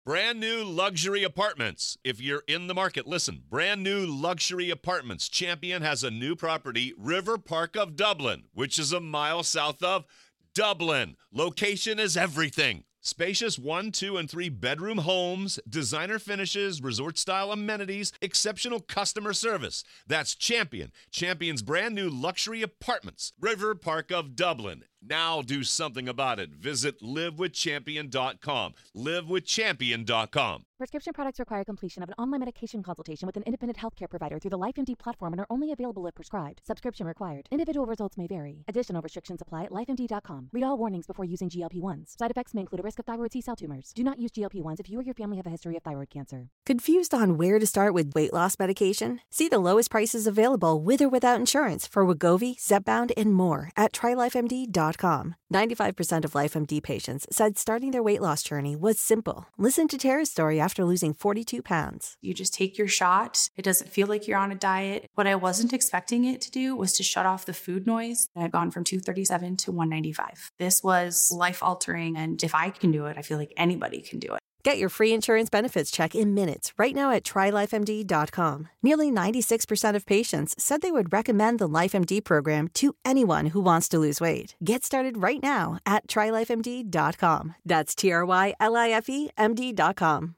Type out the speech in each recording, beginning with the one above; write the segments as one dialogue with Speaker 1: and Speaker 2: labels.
Speaker 1: Brand new luxury apartments. If you're in the market, listen. Brand new luxury apartments. Champion has a new property, River Park of Dublin, which is a mile south of Dublin. Location is everything. Spacious 1, 2, and 3 bedroom homes, designer finishes, resort-style amenities, exceptional customer service. That's Champion. Champion's brand new luxury apartments, River Park of Dublin. Now do something about it. Visit livewithchampion.com. Livewithchampion.com.
Speaker 2: Prescription products require completion of an online medication consultation with an independent healthcare provider through the LifeMD platform and are only available if prescribed. Subscription required. Individual results may vary. Additional restrictions apply at lifemd.com. Read all warnings before using GLP-1s. Side effects may include a risk of thyroid C-cell tumors. Do not use GLP-1s if you or your family have a history of thyroid cancer.
Speaker 3: Confused on where to start with weight loss medication? See the lowest prices available with or without insurance for Wegovy, Zepbound, and more at TryLifeMD.com. 95% of LifeMD patients said starting their weight loss journey was simple. Listen to Tara's story after losing 42 pounds.
Speaker 4: You just take your shot. It doesn't feel like you're on a diet. What I wasn't expecting it to do was to shut off the food noise. I've gone from 237 to 195. This was life-altering, and if I can do it, I feel like anybody can do it.
Speaker 3: Get your free insurance benefits check in minutes right now at TryLifeMD.com. Nearly 96% of patients said they would recommend the LifeMD program to anyone who wants to lose weight. Get started right now at TryLifeMD.com. That's TryLifeMD.com.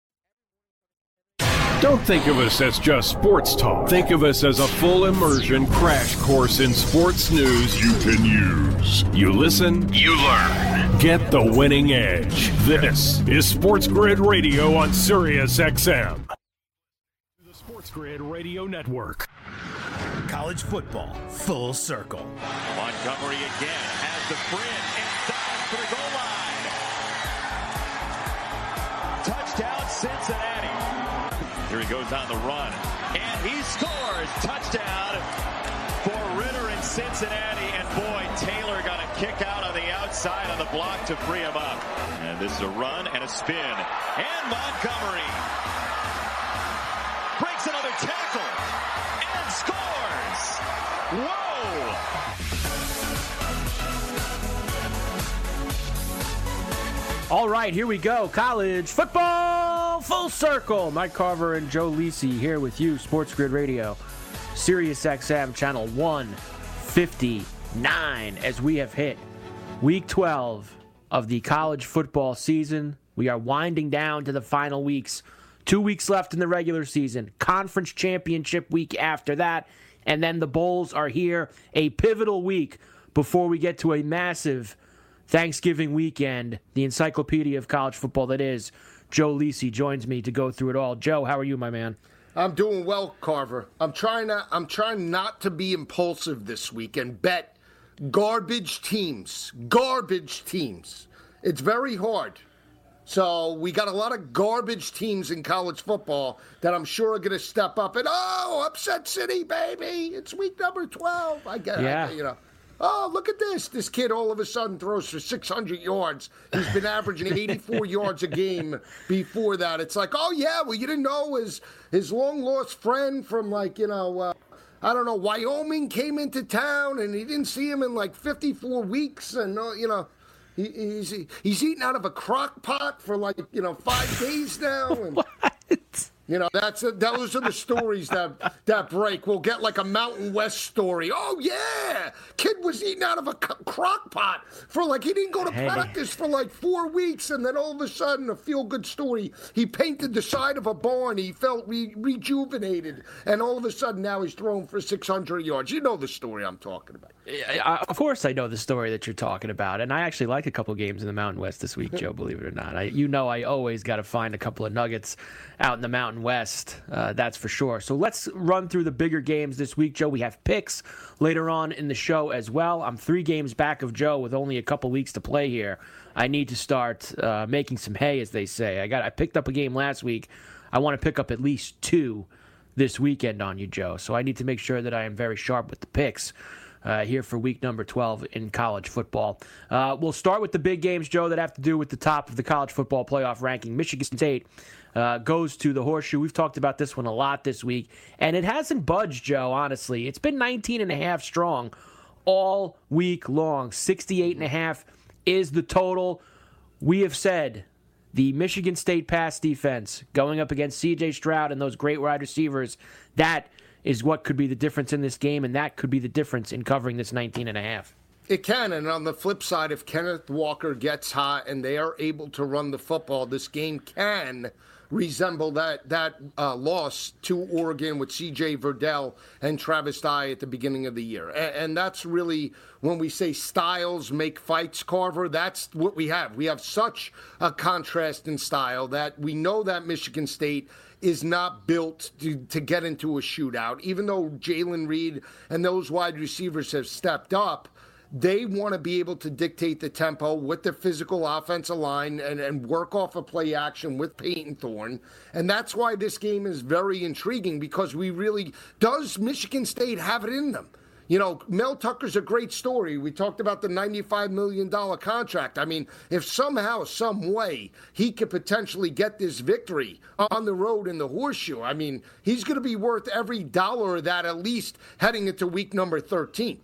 Speaker 5: Don't think of us as just sports talk. Think of us as a full immersion crash course in sports news you can use. You listen, you learn. Get the winning edge. This is Sports Grid Radio on Sirius XM. The Sports Grid Radio Network.
Speaker 6: College football, full circle.
Speaker 7: Montgomery again has the sprint inside for the goal line. Touchdown, Cincinnati. Here he goes on the run, and he scores. Touchdown for Ritter in Cincinnati, and boy, Taylor got a kick out on the outside on the block to free him up. And this is a run and a spin, and Montgomery breaks another tackle and scores. Whoa!
Speaker 8: All right, here we go. College football full circle. Mike Carver and Joe Lisi here with you. Sports Grid Radio, Sirius XM channel 159. As we have hit week 12 of the college football season, we are winding down to the final weeks. 2 weeks left in the regular season. Conference championship week after that, and then the bowls are here. A pivotal week before we get to a massive Thanksgiving weekend. The encyclopedia of college football that is Joe Lisi joins me to go through it all. Joe, how are you, my man?
Speaker 9: I'm doing well, Carver. I'm trying not to be impulsive this week and bet garbage teams. Garbage teams. It's very hard. So we got a lot of garbage teams in college football that I'm sure are going to step up and, upset city, baby. It's week number 12. I get it, Oh, look at this. This kid all of a sudden throws for 600 yards. He's been averaging 84 yards a game before that. It's like, oh, yeah, well, you didn't know his long-lost friend from, Wyoming came into town, and he didn't see him in, 54 weeks. And, he's eating out of a crock pot for, 5 days now. And,
Speaker 8: what?
Speaker 9: Those are the stories that break. We'll get a Mountain West story. Oh, yeah. Kid was eating out of a crock pot for he didn't go to practice for 4 weeks. And then all of a sudden, a feel-good story. He painted the side of a barn. He felt rejuvenated. And all of a sudden, now he's throwing for 600 yards. You know the story I'm talking about.
Speaker 8: Of course I know the story that you're talking about. And I actually like a couple games in the Mountain West this week, Joe, believe it or not. I always got to find a couple of nuggets out in the Mountain West, that's for sure. So let's run through the bigger games this week, Joe. We have picks later on in the show as well. I'm 3 games back of Joe with only a couple weeks to play here. I need to start making some hay, as they say. I picked up a game last week. I want to pick up at least 2 this weekend on you, Joe. So I need to make sure that I am very sharp with the picks here for week number 12 in college football. We'll start with the big games, Joe, that have to do with the top of the college football playoff ranking. Michigan State goes to the Horseshoe. We've talked about this one a lot this week, and it hasn't budged, Joe, honestly. It's been 19.5 strong all week long. 68.5 is the total. We have said the Michigan State pass defense going up against C.J. Stroud and those great wide receivers, that is what could be the difference in this game, and that could be the difference in covering this 19.5.
Speaker 9: It can, and on the flip side, if Kenneth Walker gets hot and they are able to run the football, this game can resemble that loss to Oregon with C.J. Verdell and Travis Dye at the beginning of the year. And that's really, when we say styles make fights, Carver, that's what we have. We have such a contrast in style that we know that Michigan State is not built to get into a shootout. Even though Jalen Reed and those wide receivers have stepped up, they want to be able to dictate the tempo with the physical offensive line and work off of play action with Peyton Thorne. And that's why this game is very intriguing, because does Michigan State have it in them? You know, Mel Tucker's a great story. We talked about the $95 million contract. I mean, if somehow, some way, he could potentially get this victory on the road in the Horseshoe, I mean, he's going to be worth every dollar of that, at least heading into week number 13.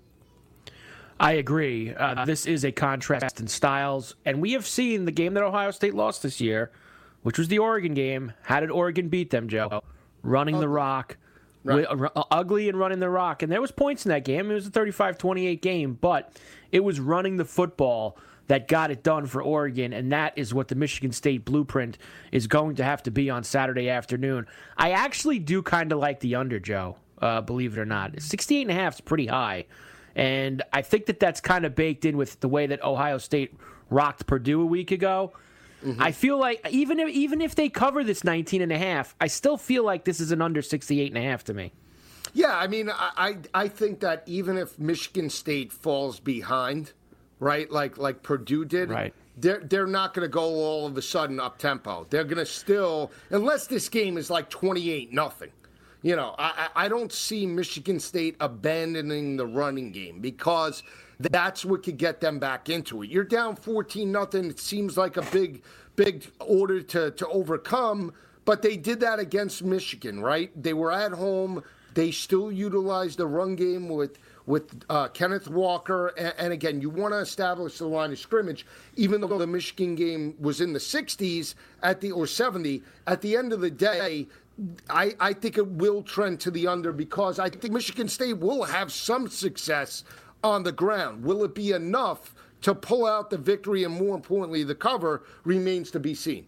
Speaker 8: I agree. This is a contrast in styles, and we have seen the game that Ohio State lost this year, which was the Oregon game. How did Oregon beat them, Joe? Running the rock. Right. Ugly and running the rock. And there was points in that game. It was a 35-28 game, but it was running the football that got it done for Oregon, and that is what the Michigan State blueprint is going to have to be on Saturday afternoon. I actually do kind of like the under, Joe, believe it or not. 68.5 is pretty high. And I think that that's kind of baked in with the way that Ohio State rocked Purdue a week ago. Mm-hmm. I feel like even if they cover this 19.5, I still feel like this is an under 68.5 to me.
Speaker 9: Yeah, I mean, I think that even if Michigan State falls behind, right, like Purdue did,
Speaker 8: right,
Speaker 9: they're not going to go all of a sudden up tempo. They're going to still, unless this game is like 28-0. You know, I don't see Michigan State abandoning the running game, because that's what could get them back into it. You're down 14-0. It seems like a big order to overcome, but they did that against Michigan, right? They were at home. They still utilized the run game with Kenneth Walker. And again, you want to establish the line of scrimmage, even though the Michigan game was in the 60s or 70. At the end of the day, I think it will trend to the under, because I think Michigan State will have some success on the ground. Will it be enough to pull out the victory, and more importantly, the cover, remains to be seen.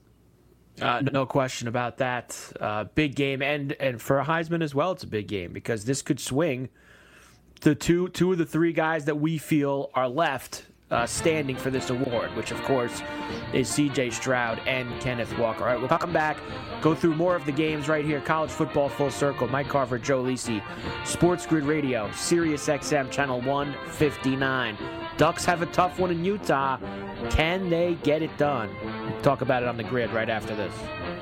Speaker 8: No question about that. Big game, and for Heisman as well, it's a big game, because this could swing the two of the three guys that we feel are left standing for this award, which of course is C.J. Stroud and Kenneth Walker. All right, we'll come back, go through more of the games right here. College football full circle. Mike Carver, Joe Lisi, Sports Grid Radio, Sirius XM channel 159. Ducks have a tough one in Utah. Can they get it done? We'll talk about it on the grid right after this.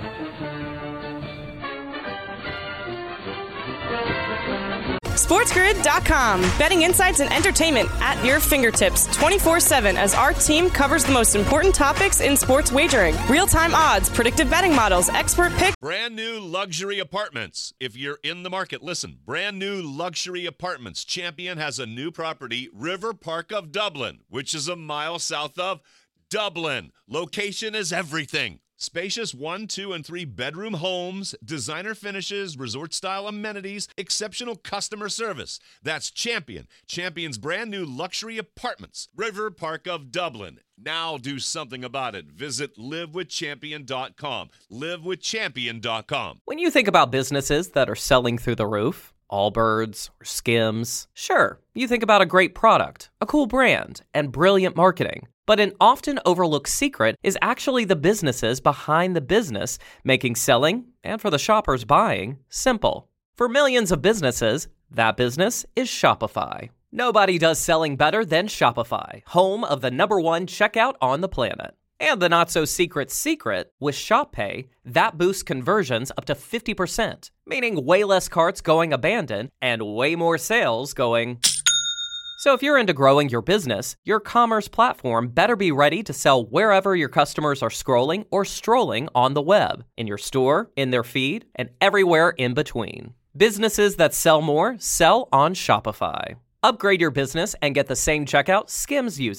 Speaker 10: SportsGrid.com. Betting insights and entertainment at your fingertips 24/7 as our team covers the most important topics in sports wagering. Real-time odds, predictive betting models, expert picks.
Speaker 1: Brand new luxury apartments. If you're in the market, listen. Brand new luxury apartments. Champion has a new property, River Park of Dublin, which is a mile south of Dublin. Location is everything. Spacious 1, 2, and 3 bedroom homes, designer finishes, resort-style amenities, exceptional customer service. That's Champion. Champion's brand new luxury apartments. River Park of Dublin. Now do something about it. Visit livewithchampion.com. Livewithchampion.com.
Speaker 11: When you think about businesses that are selling through the roof, Allbirds or Skims, sure, you think about a great product, a cool brand, and brilliant marketing. But an often overlooked secret is actually the businesses behind the business, making selling, and for the shoppers buying, simple. For millions of businesses, that business is Shopify. Nobody does selling better than Shopify, home of the #1 checkout on the planet. And the not-so-secret secret, with Shop Pay, that boosts conversions up to 50%, meaning way less carts going abandoned and way more sales going... So if you're into growing your business, your commerce platform better be ready to sell wherever your customers are scrolling or strolling on the web, in your store, in their feed, and everywhere in between. Businesses that sell more sell on Shopify. Upgrade your business and get the same checkout Skims uses.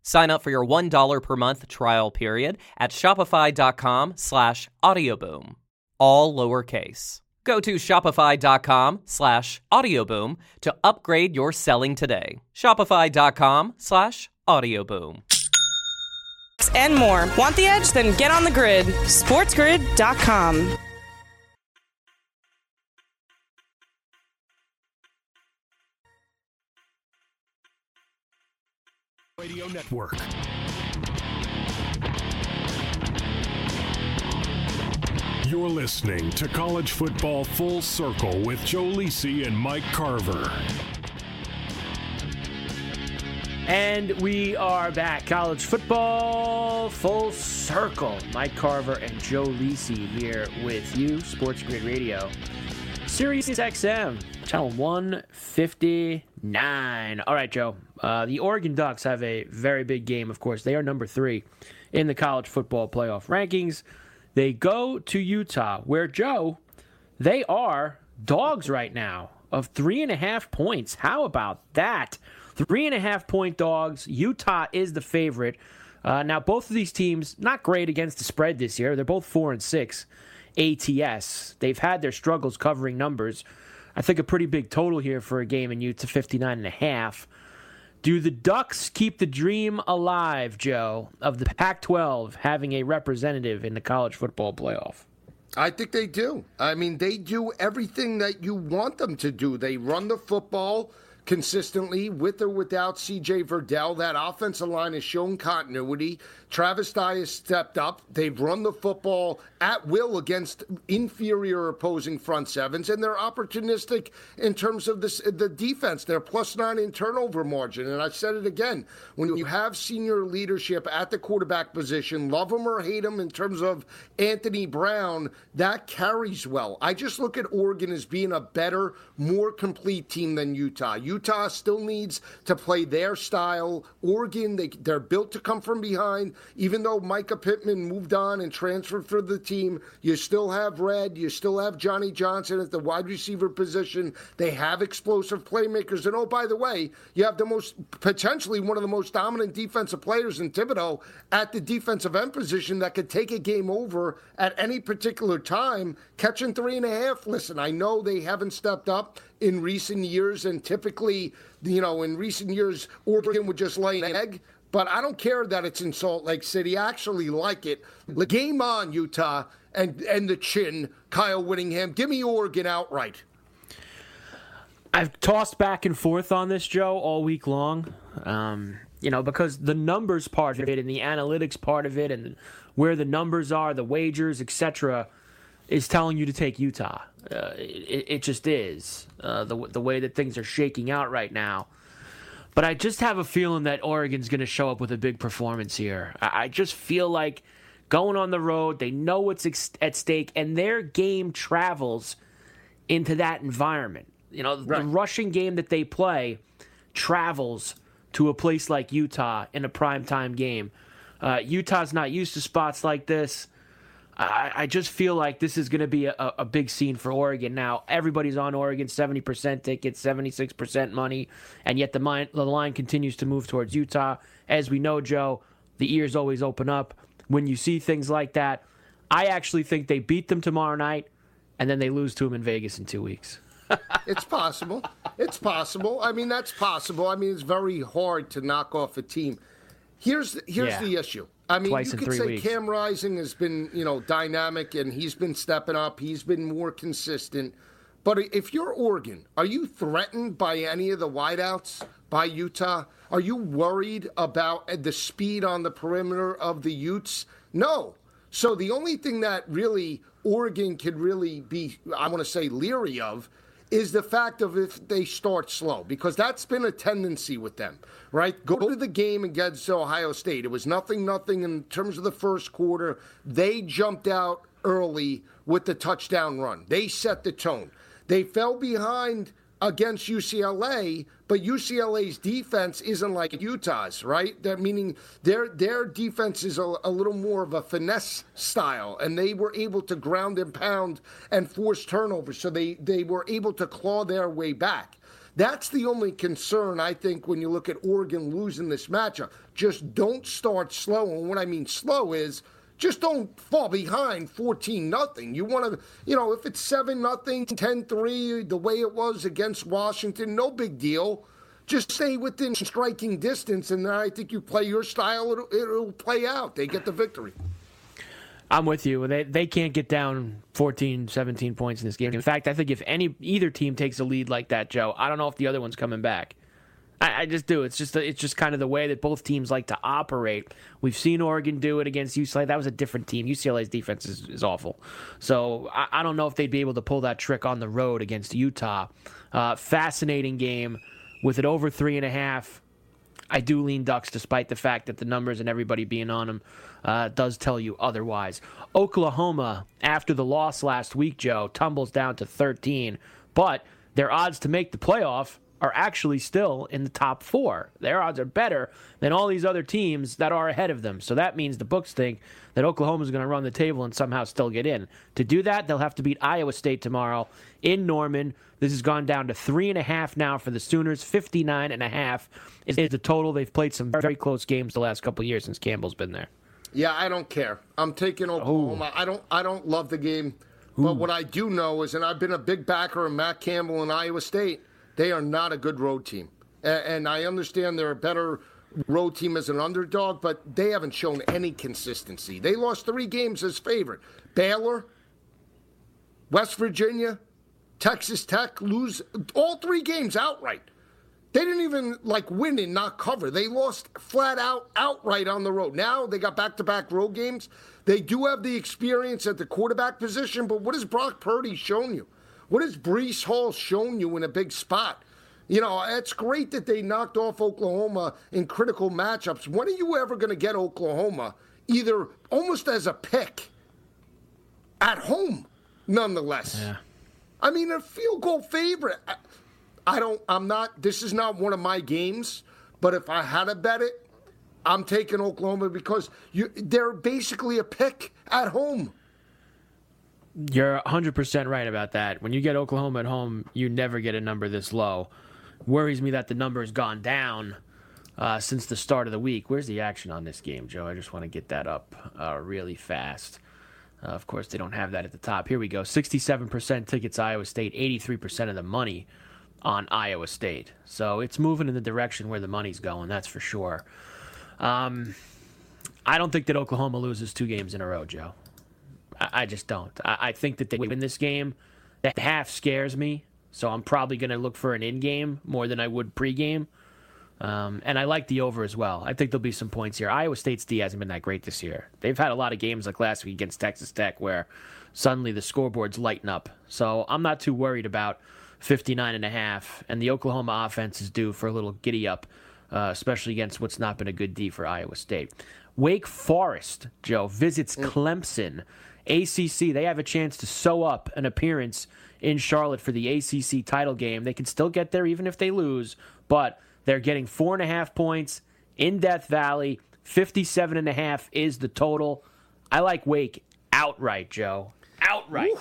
Speaker 11: Sign up for your $1 per month trial period at shopify.com/audioboom. All lowercase. Go to shopify.com/audioboom to upgrade your selling today. Shopify.com/audioboom.
Speaker 10: And more. Want the edge? Then get on the grid. SportsGrid.com.
Speaker 5: Radio Network. You're listening to College Football Full Circle with Joe Lisi and Mike Carver.
Speaker 8: And we are back. College Football Full Circle. Mike Carver and Joe Lisi here with you. Sports Grid Radio. Sirius XM, channel 159. All right, Joe. The Oregon Ducks have a very big game, of course. They are number 3 in the college football playoff rankings. They go to Utah, where, Joe, they are dogs right now of 3.5 points. How about that? 3.5-point dogs. Utah is the favorite. Now, both of these teams, not great against the spread this year. They're both 4-6 ATS. They've had their struggles covering numbers. I think a pretty big total here for a game in Utah, 59.5. Do the Ducks keep the dream alive, Joe, of the Pac-12 having a representative in the college football playoff?
Speaker 9: I think they do. I mean, they do everything that you want them to do. They run the football consistently, with or without C.J. Verdell. That offensive line has shown continuity. Travis Dye has stepped up. They've run the football at will against inferior opposing front sevens, and they're opportunistic in terms of the defense. They're +9 in turnover margin, and I've said it again. When you have senior leadership at the quarterback position, love him or hate him in terms of Anthony Brown, that carries well. I just look at Oregon as being a better, more complete team than Utah. Utah still needs to play their style. Oregon, they're built to come from behind. Even though Micah Pittman moved on and transferred for the team, you still have Red, you still have Johnny Johnson at the wide receiver position. They have explosive playmakers. And, oh, by the way, you have potentially one of the most dominant defensive players in Thibodeau at the defensive end position that could take a game over at any particular time, catching 3.5. Listen, I know they haven't stepped up in recent years, and typically, in recent years, Oregon would just lay an egg. But I don't care that it's in Salt Lake City. I actually like it. Game on, Utah, and the chin, Kyle Whittingham. Give me Oregon outright.
Speaker 8: I've tossed back and forth on this, Joe, all week long. Because the numbers part of it and the analytics part of it and where the numbers are, the wagers, etc., is telling you to take Utah. It just is, the way that things are shaking out right now. But I just have a feeling that Oregon's going to show up with a big performance here. I just feel like going on the road, they know what's at stake, and their game travels into that environment. Right. The rushing game that they play travels to a place like Utah in a primetime game. Utah's not used to spots like this. I just feel like this is going to be a big scene for Oregon. Now, everybody's on Oregon, 70% tickets, 76% money, and yet the line continues to move towards Utah. As we know, Joe, the ears always open up when you see things like that. I actually think they beat them tomorrow night, and then they lose to them in Vegas in 2 weeks.
Speaker 9: It's possible. It's possible. I mean, that's possible. I mean, it's very hard to knock off a team. Here's the issue. I mean, you could say weeks. Cam Rising has been, dynamic, and he's been stepping up. He's been more consistent. But if you're Oregon, are you threatened by any of the wideouts by Utah? Are you worried about the speed on the perimeter of the Utes? No. So the only thing that really Oregon could really be, I want to say, leery of is the fact of if they start slow, because that's been a tendency with them, right? Go to the game against Ohio State. It was 0-0 in terms of the first quarter. They jumped out early with the touchdown run. They set the tone. They fell behind against UCLA, but UCLA's defense isn't like Utah's, right? That meaning their defense is a little more of a finesse style, and they were able to ground and pound and force turnovers, so they were able to claw their way back. That's the only concern, I think, when you look at Oregon losing this matchup. Just don't start slow. And what I mean slow is just don't fall behind 14-0. You want to, if it's 7-0, 10-3, the way it was against Washington, no big deal. Just stay within striking distance, and then I think you play your style, it'll play out. They get the victory.
Speaker 8: I'm with you. They can't get down 14, 17 points in this game. In fact, I think if either team takes a lead like that, Joe, I don't know if the other one's coming back. I just do. It's just kind of the way that both teams like to operate. We've seen Oregon do it against UCLA. That was a different team. UCLA's defense is awful. So I don't know if they'd be able to pull that trick on the road against Utah. Fascinating game with it over 3.5. I do lean Ducks despite the fact that the numbers and everybody being on them does tell you otherwise. Oklahoma, after the loss last week, Joe, tumbles down to 13. But their odds to make the playoff are actually still in the top 4. Their odds are better than all these other teams that are ahead of them. So that means the books think that Oklahoma is going to run the table and somehow still get in. To do that, they'll have to beat Iowa State tomorrow in Norman. This has gone down to 3.5 now for the Sooners. 59.5 is the total. They've played some very close games the last couple of years since Campbell's been there.
Speaker 9: Yeah, I don't care. I'm taking Oklahoma. I don't love the game. But what I do know is, and I've been a big backer of Matt Campbell and Iowa State, they are not a good road team. And I understand they're a better road team as an underdog, but they haven't shown any consistency. They lost 3 games as favorite. Baylor, West Virginia, Texas Tech lose all 3 games outright. They didn't even win and not cover. They lost flat out outright on the road. Now they got back-to-back road games. They do have the experience at the quarterback position, but what has Brock Purdy shown you? What has Breece Hall shown you in a big spot? It's great that they knocked off Oklahoma in critical matchups. When are you ever going to get Oklahoma either almost as a pick at home, nonetheless?
Speaker 8: Yeah.
Speaker 9: I mean, a field goal favorite. This is not one of my games, but if I had to bet it, I'm taking Oklahoma because they're basically a pick at home.
Speaker 8: You're 100% right about that. When you get Oklahoma at home, you never get a number this low. Worries me that the number has gone down since the start of the week. Where's the action on this game, Joe? I just want to get that up really fast. Of course, they don't have that at the top. Here we go. 67% tickets Iowa State, 83% of the money on Iowa State. So it's moving in the direction where the money's going, that's for sure. I don't think that Oklahoma loses 2 games in a row, Joe. I just don't. I think that they win this game. That half scares me, so I'm probably going to look for an in-game more than I would pre-game. And I like the over as well. I think there'll be some points here. Iowa State's D hasn't been that great this year. They've had a lot of games like last week against Texas Tech where suddenly the scoreboards lighten up. So I'm not too worried about 59.5, and the Oklahoma offense is due for a little giddy-up, especially against what's not been a good D for Iowa State. Wake Forest, Joe, visits Clemson. ACC, they have a chance to sew up an appearance in Charlotte for the ACC title game. They can still get there even if they lose, but they're getting 4.5 points in Death Valley. 57.5 is the total. I like Wake outright, Joe. Outright.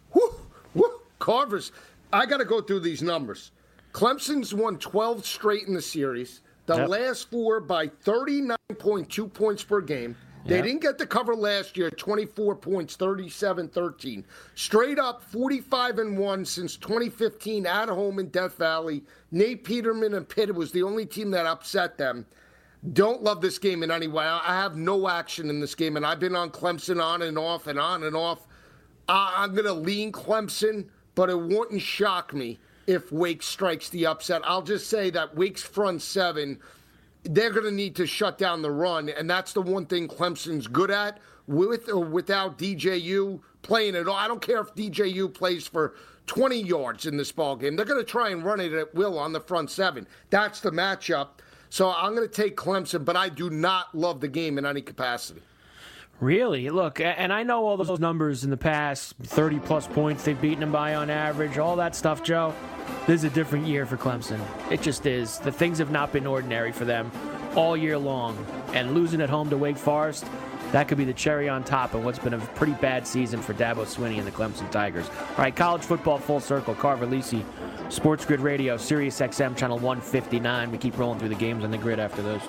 Speaker 9: Carver's, I got to go through these numbers. Clemson's won 12 straight in the series. The last 4 by 39.2 points per game. They didn't get the cover last year, 24 points, 37-13. Straight up 45-1 since 2015 at home in Death Valley. Nate Peterman and Pitt was the only team that upset them. Don't love this game in any way. I have no action in this game, and I've been on Clemson on and off and on and off. I'm going to lean Clemson, but it wouldn't shock me if Wake strikes the upset. I'll just say that Wake's front 7, they're going to need to shut down the run, and that's the one thing Clemson's good at, with or without DJU playing it all. I don't care if DJU plays for 20 yards in this ballgame. They're going to try and run it at will on the front 7. That's the matchup. So I'm going to take Clemson, but I do not love the game in any capacity.
Speaker 8: Really? Look, and I know all those numbers in the past, 30-plus points they've beaten them by on average, all that stuff, Joe. This is a different year for Clemson. It just is. The things have not been ordinary for them all year long. And losing at home to Wake Forest, That could be the cherry on top of what's been a pretty bad season for Dabo Swinney and the Clemson Tigers. All right, college football full circle. Carver Lisi, Sports Grid Radio, Sirius XM, channel 159. We keep rolling through the games on the grid after those.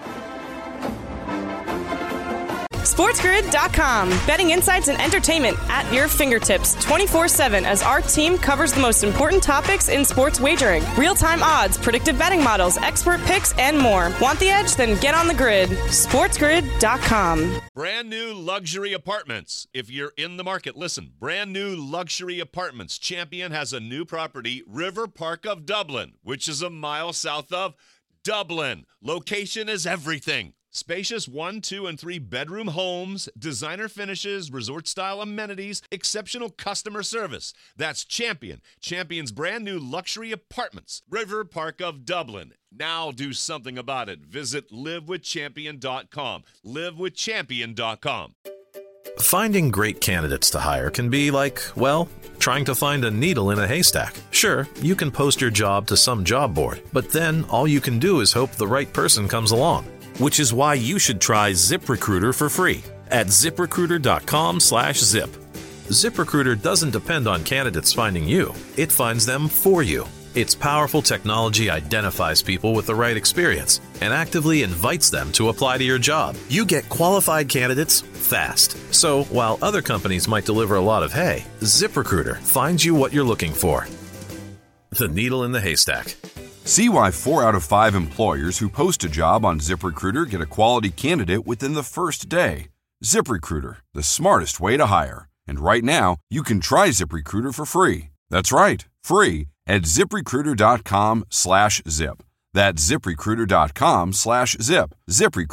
Speaker 10: SportsGrid.com. Betting insights and entertainment at your fingertips 24/7 as our team covers the most important topics in sports wagering. Real-time odds, predictive betting models, expert picks, and more. Want the edge? Then get on the grid. SportsGrid.com.
Speaker 1: Brand new luxury apartments. If you're in the market, listen. Brand new luxury apartments. Champion has a new property, River Park of Dublin, which is a mile south of Dublin. Location is everything. Spacious 1, 2, and 3 bedroom homes, designer finishes, resort-style amenities, exceptional customer service. That's Champion. Champion's brand new luxury apartments. River Park of Dublin. Now do something about it. Visit livewithchampion.com. livewithchampion.com.
Speaker 12: Finding great candidates to hire can be like, well, trying to find a needle in a haystack. Sure, you can post your job to some job board, but then all you can do is hope the right person comes along. Which is why you should try ZipRecruiter for free at ZipRecruiter.com/zip. ZipRecruiter doesn't depend on candidates finding you. It finds them for you. Its powerful technology identifies people with the right experience and actively invites them to apply to your job. You get qualified candidates fast. So while other companies might deliver a lot of hay, ZipRecruiter finds you what you're looking for. The needle in the haystack.
Speaker 13: See why 4 out of 5 employers who post a job on ZipRecruiter get a quality candidate within the first day. ZipRecruiter, the smartest way to hire. And right now, you can try ZipRecruiter for free. That's right, free at ZipRecruiter.com/zip. That's ZipRecruiter.com/zip.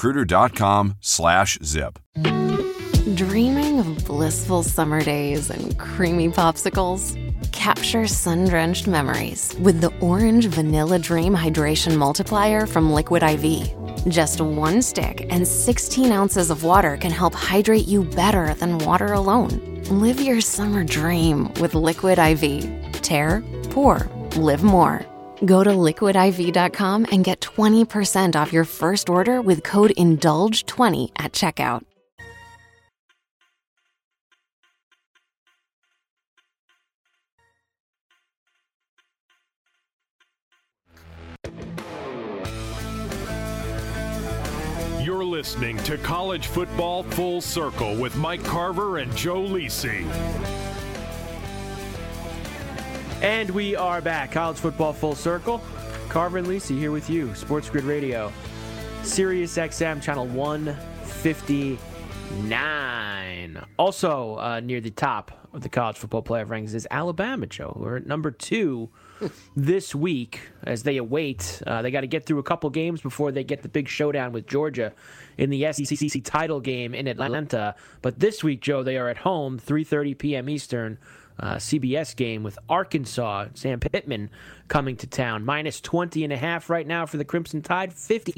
Speaker 13: ZipRecruiter.com/zip.
Speaker 14: Dreaming of blissful summer days and creamy popsicles? Capture sun-drenched memories with the Orange Vanilla Dream Hydration Multiplier from Liquid IV. Just 1 stick and 16 ounces of water can help hydrate you better than water alone. Live your summer dream with Liquid IV. Tear, pour, live more. Go to liquidiv.com and get 20% off your first order with code INDULGE20 at checkout.
Speaker 5: You're listening to College Football Full Circle with Mike Carver and Joe Lisi.
Speaker 8: And we are back. College Football Full Circle. Carver and Lisi here with you. Sports Grid Radio. Sirius XM, channel 159. Also near the top of the college football playoff rankings is Alabama, Joe. We're at number 2 this week as they await. They got to get through a couple games before they get the big showdown with Georgia in the SEC title game in Atlanta. But this week, Joe, they are at home, 3:30 p.m. Eastern, CBS game with Arkansas. Sam Pittman coming to town. Minus 20.5 right now for the Crimson Tide.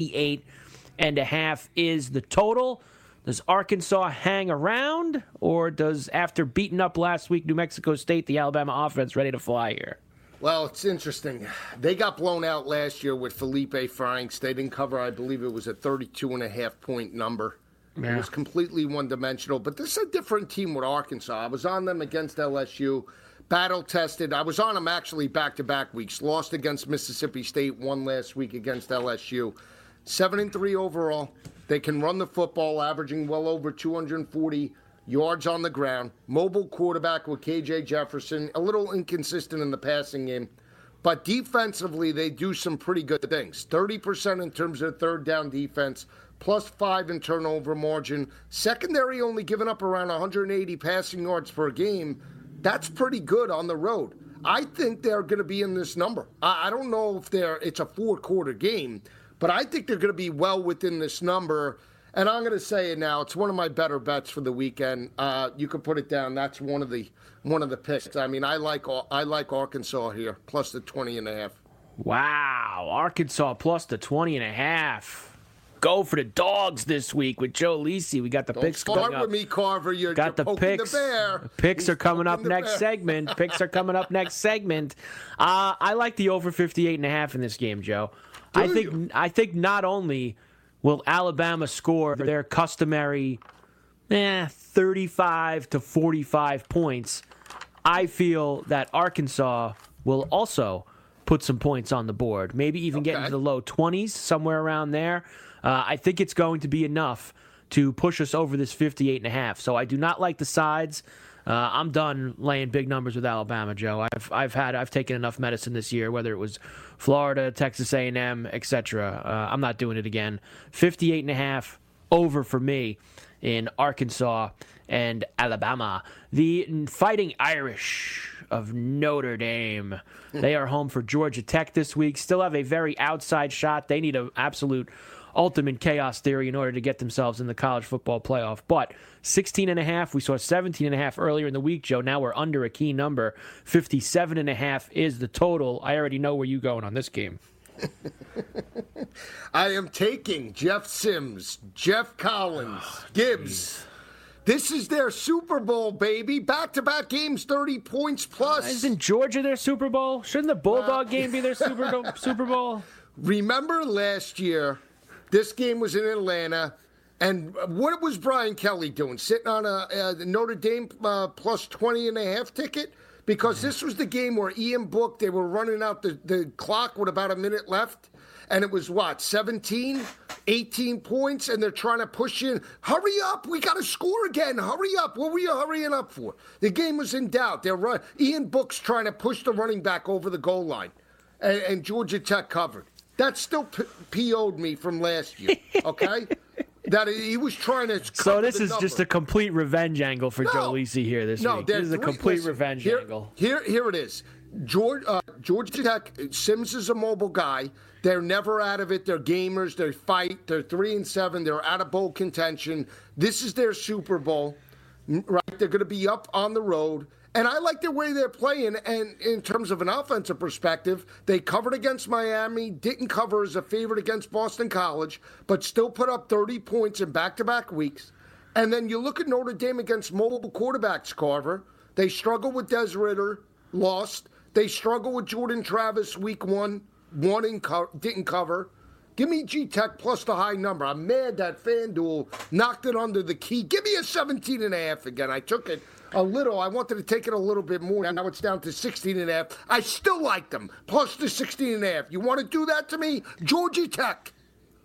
Speaker 8: 58.5 is the total. Does Arkansas hang around, or does, after beating up last week New Mexico State, the Alabama offense ready to fly here?
Speaker 9: Well, it's interesting. They got blown out last year with Felipe Franks. They didn't cover, I believe it was a 32.5-point number. Yeah. It was completely one-dimensional. But this is a different team with Arkansas. I was on them against LSU, battle-tested. I was on them actually back-to-back weeks. Lost against Mississippi State, won last week against LSU. 7-3 overall. They can run the football, averaging well over 240 yards on the ground. Mobile quarterback with KJ Jefferson, a little inconsistent in the passing game. But defensively, they do some pretty good things. 30% in terms of third down defense, plus 5 in turnover margin. Secondary only giving up around 180 passing yards per game. That's pretty good on the road. I think they're going to be in this number. I don't know if it's a 4-quarter game, but I think they're going to be well within this number. And I'm going to say it now. It's one of my better bets for the weekend. You can put it down. That's one of the picks. I mean, I like Arkansas here, plus the 20.5.
Speaker 8: Wow, Arkansas plus the 20.5. Go for the dogs this week with Joe Lisi. We got the picks coming up.
Speaker 9: Don't start with me, Carver. You're poking
Speaker 8: picks.
Speaker 9: The bear.
Speaker 8: Picks are coming up next segment. I like the over 58.5 in this game, Joe. I think not only will Alabama score their customary 35 to 45 points. I feel that Arkansas will also put some points on the board, maybe even get into the low 20s, somewhere around there. I think it's going to be enough to push us over this 58.5. So I do not like the sides. I'm done laying big numbers with Alabama, Joe. I've taken enough medicine this year, whether it was Florida, Texas A&M, etc. I'm not doing it again. 58.5 over for me in Arkansas and Alabama. The Fighting Irish of Notre Dame. They are home for Georgia Tech this week. Still have a very outside shot. They need an absolute ultimate chaos theory in order to get themselves in the college football playoff. But 16.5, we saw 17.5 earlier in the week, Joe. Now we're under a key number. 57.5 is the total. I already know where you're going on this game.
Speaker 9: I am taking Jeff Sims, Jeff Collins, Gibbs. This is their Super Bowl, baby. Back-to-back games, 30 points plus.
Speaker 8: Isn't Georgia their Super Bowl? Shouldn't the Bulldog game be their Super Bowl?
Speaker 9: Remember last year, this game was in Atlanta, and what was Brian Kelly doing? Sitting on a Notre Dame plus 20.5 ticket? Because this was the game where Ian Book, they were running out the clock with about a minute left. And it was, 17, 18 points, and they're trying to push in. Hurry up, we got to score again. Hurry up. What were you hurrying up for? The game was in doubt. Ian Book's trying to push the running back over the goal line, and Georgia Tech covered. That still PO'd me from last year, okay? That he was trying to.
Speaker 8: So this is just a complete revenge angle for Joe Lisi here this week. This is a complete revenge angle.
Speaker 9: Here it is. Georgia Tech, Sims is a mobile guy. They're never out of it. They're gamers. They fight. They're 3-7. They're out of bowl contention. This is their Super Bowl, right? They're going to be up on the road. And I like the way they're playing. And in terms of an offensive perspective, they covered against Miami, didn't cover as a favorite against Boston College, but still put up 30 points in back-to-back weeks. And then you look at Notre Dame against mobile quarterbacks, Carver. They struggled with Des Ridder, lost. They struggled with Jordan Travis week one, didn't cover. Give me G-Tech plus the high number. I'm mad that FanDuel knocked it under the key. Give me a 17.5 again. I took it a little. I wanted to take it a little bit more. Now it's down to 16.5. I still like them. Plus the 16.5. You want to do that to me? Georgia Tech.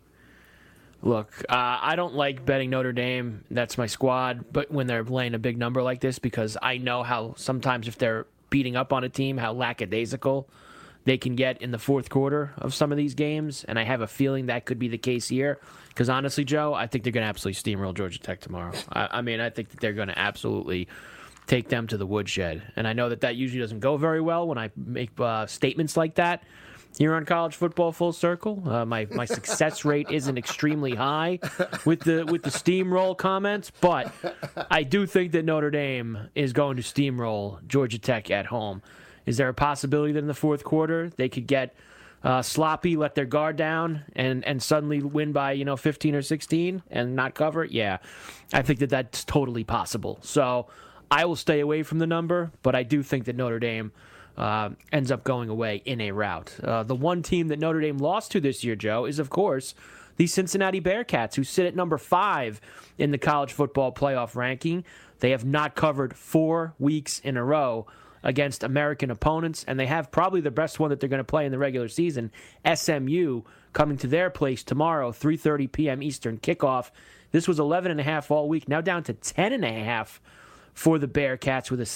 Speaker 8: Look, I don't like betting Notre Dame. That's my squad. But when they're laying a big number like this, because I know how sometimes if they're beating up on a team, how lackadaisical they can get in the fourth quarter of some of these games, and I have a feeling that could be the case here. Because honestly, Joe, I think they're going to absolutely steamroll Georgia Tech tomorrow. I think that they're going to absolutely take them to the woodshed. And I know that usually doesn't go very well when I make statements like that here on College Football Full Circle. My success rate isn't extremely high with the steamroll comments, but I do think that Notre Dame is going to steamroll Georgia Tech at home. Is there a possibility that in the fourth quarter they could get sloppy, let their guard down, and suddenly win by 15 or 16 and not cover? Yeah, I think that that's totally possible. So I will stay away from the number, but I do think that Notre Dame ends up going away in a rout. The one team that Notre Dame lost to this year, Joe, is, of course, the Cincinnati Bearcats, who sit at number 5 in the college football playoff ranking. They have not covered 4 weeks in a row against American opponents, and they have probably the best one that they're going to play in the regular season, SMU, coming to their place tomorrow, 3:30 p.m. Eastern kickoff. This was 11.5 all week, now down to 10.5 for the Bearcats with a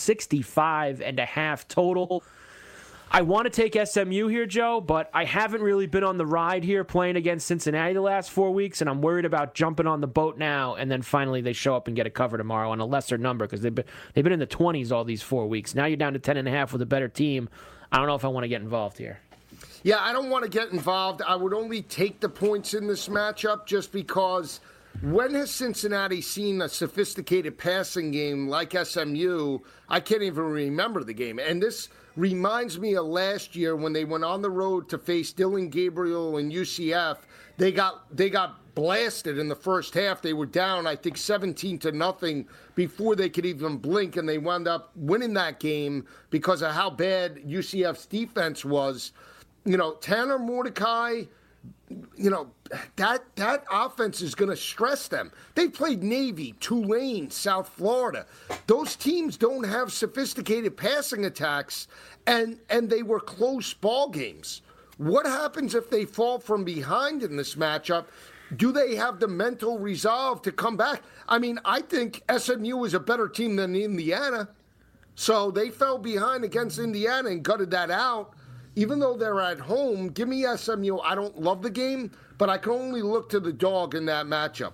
Speaker 8: 65.5 total. I want to take SMU here, Joe, but I haven't really been on the ride here playing against Cincinnati the last 4 weeks, and I'm worried about jumping on the boat now, and then finally they show up and get a cover tomorrow on a lesser number because they've been in the 20s all these 4 weeks. Now you're down to 10.5 with a better team. I don't know if I want to get involved here.
Speaker 9: Yeah, I don't want to get involved. I would only take the points in this matchup just because when has Cincinnati seen a sophisticated passing game like SMU? I can't even remember the game. And this reminds me of last year when they went on the road to face Dillon Gabriel and UCF. They got blasted in the first half. They were down, I think, 17-0 before they could even blink, and they wound up winning that game because of how bad UCF's defense was. Tanner Mordecai, that offense is going to stress them. They played Navy, Tulane, South Florida. Those teams don't have sophisticated passing attacks, and they were close ball games. What happens if they fall from behind in this matchup? Do they have the mental resolve to come back? I mean, I think SMU is a better team than Indiana. So they fell behind against Indiana and gutted that out. Even though they're at home, give me SMU. I don't love the game, but I can only look to the dog in that matchup.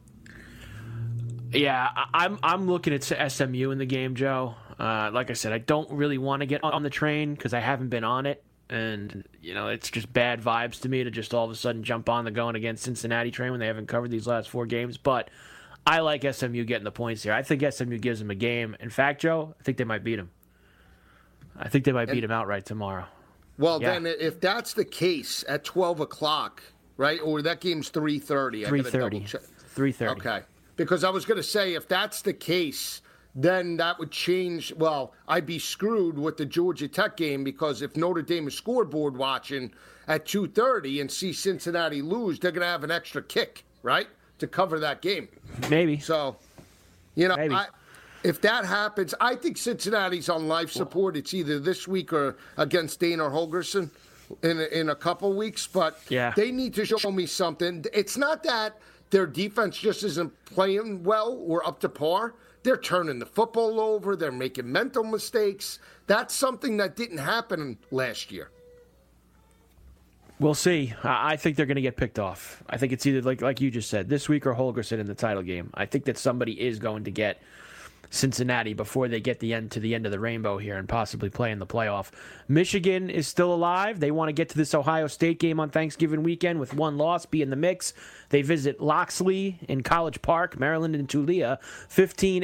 Speaker 8: Yeah, I'm looking at SMU in the game, Joe. Like I said, I don't really want to get on the train because I haven't been on it. And, it's just bad vibes to me to just all of a sudden jump on the going against Cincinnati train when they haven't covered these last 4 games. But I like SMU getting the points here. I think SMU gives them a game. In fact, Joe, I think they might beat them. I think they might beat them outright tomorrow.
Speaker 9: Well, then, if that's the case at 12 o'clock, right, or that game's 3:30.
Speaker 8: 3:30. 3:30.
Speaker 9: Okay. Because I was going to say, if that's the case, then that would change. Well, I'd be screwed with the Georgia Tech game because if Notre Dame is scoreboard watching at 2:30 and see Cincinnati lose, they're going to have an extra kick, right, to cover that game.
Speaker 8: Maybe.
Speaker 9: So, Maybe. If that happens, I think Cincinnati's on life support. It's either this week or against Dana Holgorsen in a couple weeks. But they need to show me something. It's not that their defense just isn't playing well or up to par. They're turning the football over. They're making mental mistakes. That's something that didn't happen last year.
Speaker 8: We'll see. I think they're going to get picked off. I think it's either, like you just said, this week or Holgorsen in the title game. I think that somebody is going to get Cincinnati before they get to the end of the rainbow here and possibly play in the playoff. Michigan is still alive. They want to get to this Ohio State game on Thanksgiving weekend with one loss, be in the mix. They visit Loxley in College Park, Maryland and Tulia, 15.5,